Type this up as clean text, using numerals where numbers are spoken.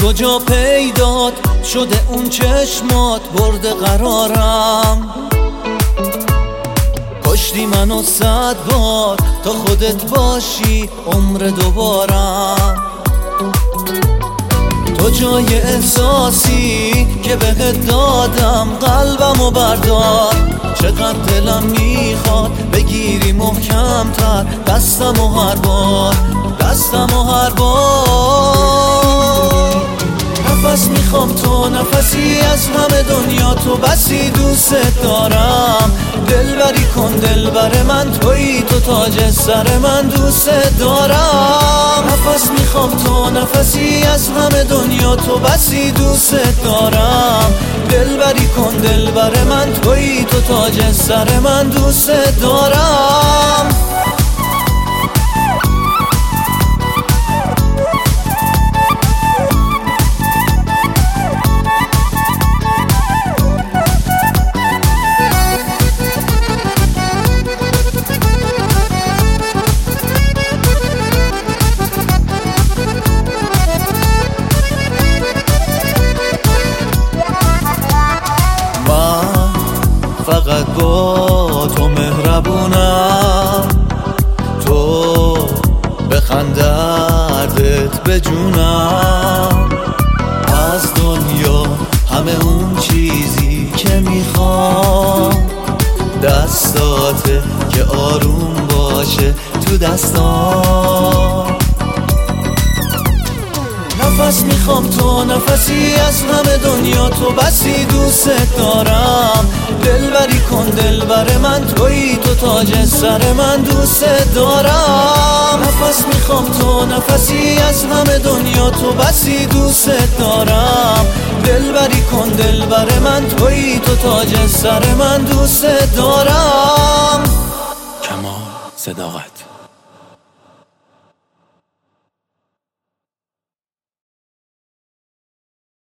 کجا پیدات شده اون چشمات برده قرارم، کشتی منو 100 بار تا خودت باشی عمر دوبارم. تو جای احساسی که بهت دادم قلبمو بردار، چقدر دلم میخواد بگیری محکم تر دستمو هر بار، دستمو هر بار. نفس میخوام تو نفسی از همه دنیا، تو بسی دوست دارم. دلبری کن دلبر من تویی، تو تاج سر من دوست دارم. نفس میخوام تو نفسی از همه دنیا، تو بسی دوست دارم. دلبری کن دلبر من تویی، تو تاج سر من دوست دارم. فقط با تو مهربونم، تو بخند دردت بجونم. از دنیا همه اون چیزی که میخوام دستاته که آروم باشه تو دستام. نفس میخوام تو نفسی از همه دنیا، تو بسی دوست دارم. دلبری کن دلبر من تویی، تو تاج سر من دوست دارم. نفس میخوام تو نفسی از همه دنیا، تو بسی دوست دارم. دلبری کن دلبر من تویی، تو تاج سر من دوست دارم. کمال صداقت.